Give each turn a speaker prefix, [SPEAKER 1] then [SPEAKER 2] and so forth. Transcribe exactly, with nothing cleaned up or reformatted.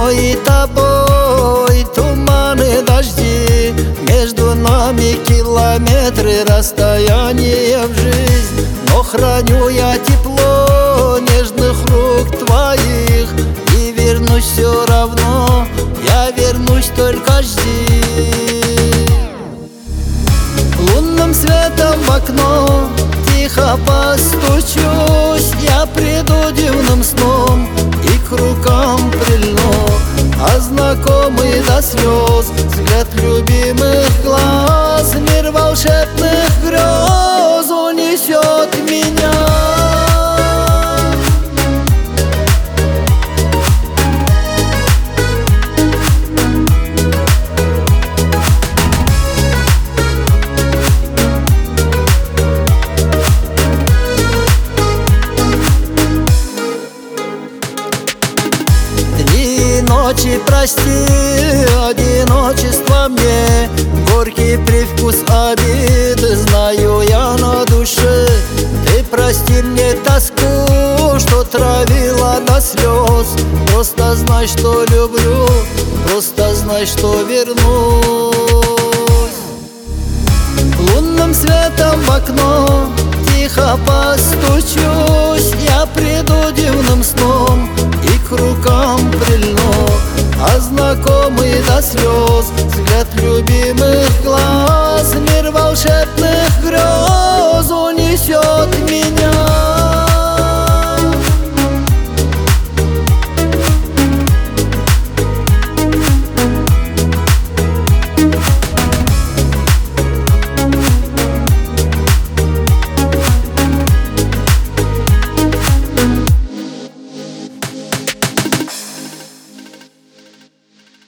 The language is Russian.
[SPEAKER 1] мной и тобой туманы, дожди, между нами километры расстояния в жизнь. Но храню я тепло нежных рук твоих и вернусь все равно, я вернусь, только жди. Лунным светом в окно тихо постучусь, я приду дивным сном и к рукам прильну, а знакомый до слез взгляд любимых глаз мир волшебных грез унесет меня. Ночи, прости, одиночество мне, горький привкус обиды знаю я на душе. Ты прости мне тоску, что травила до слез, просто знай, что люблю, просто знай, что вернусь. Лунным светом в окно тихо постучусь, я приду дивным сном и к рукам прильну, а знакомый до слез взгляд любимых глаз